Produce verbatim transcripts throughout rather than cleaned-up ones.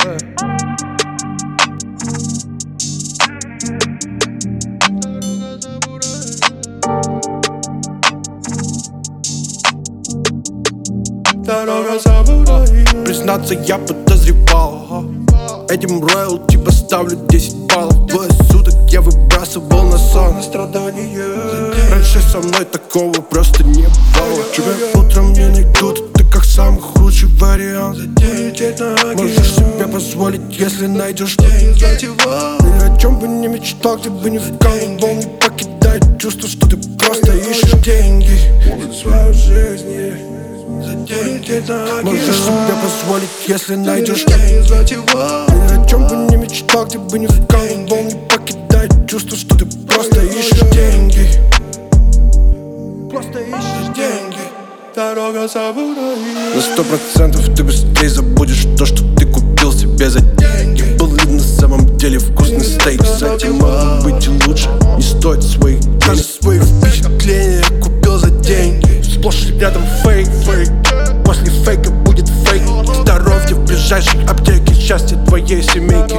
Дорога самурая. Признаться, я подозревал, этим роялти поставлю десять баллов. Двое суток я выбрасывал на сон страдания. Раньше со мной такого просто не бывало. Тебя утром не найдут, ты как самый худший вариант. Можешь себе позволить, если найдешь деньги. Ни о чем бы не мечтал, где бы не вкалывал. Не покидает чувство, что ты просто ищешь деньги в свою жизнь. Можешь себе позволить, если найдешь деньги. Ни о чем бы не мечтал, где бы не вкалывал. Не покидает чувство, что ты просто ищешь деньги. Просто ищешь деньги. Дорога самурая. На сто процентов ты быстрее забудешь то, что ты купил себе за деньги. Был ли на самом деле вкусный стейк? Кстати, могло быть и лучше. Не стоит своих денег. Даже свои впечатления я купил за деньги. Сплошь и рядом фейк, фейк. После фейка будет фейк. Здоровье в ближайшей аптеке. Счастье твоей семейки.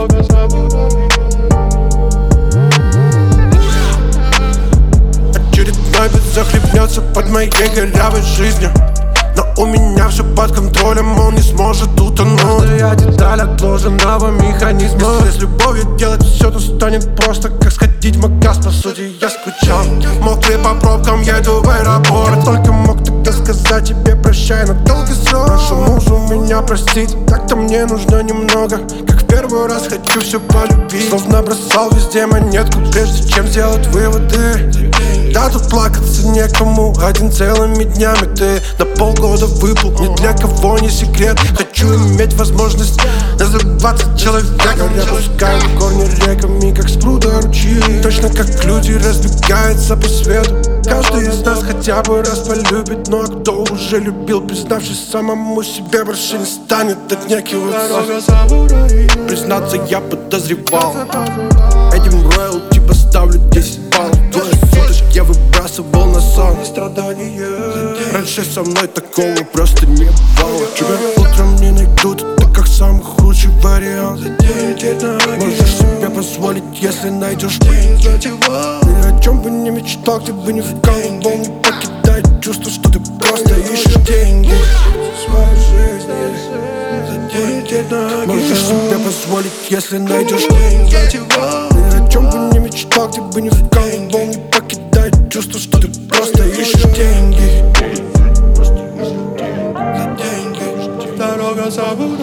Очередной бит захлебнется под моей корявой жизнью. Но у меня все под контролем, он не сможет утонуть. Я деталь отложенного механизма. Если с любовью делать все, то станет просто как сходить в магаз. По сути, я скучал. Мокрый по пробкам, еду в аэропорт. Только мог тогда сказать тебе прощай на долгий срок. Прошу мужу меня простить, так-то мне нужно немного. Как в первый раз хочу все полюбить. Словно бросал везде монетку, прежде чем сделать выводы. Да, тут плакаться некому, один целыми днями ты на полгода выплыл, ни для кого не секрет. Хочу иметь возможность называться человеком. Я пускаю корни реками, как с пруда ручьи. Точно как люди разбегаются по свету. Каждый из нас хотя бы раз полюбит. Ну а кто уже любил, признавшись самому себе, больше не станет отнекиваться. Признаться, я подозревал, этим роялти поставлю десять баллов. Двое суток я выбрасывал на сон страдания. Раньше со мной такого просто не бывало. Тебя утром не найдут, ты как самый худший вариант. Можешь себе позволить, если найдешь деньги. Ни о чем бы не мечтал, где бы не вкалывал. Не покидает чувство, что ты просто ищешь деньги в своей жизни. Можешь себе позволить, если найдешь деньги. Ни о чем бы не мечтал, где бы не вкалывал. Не покидает чувство, что ты просто ищешь деньги. Дорога самурая.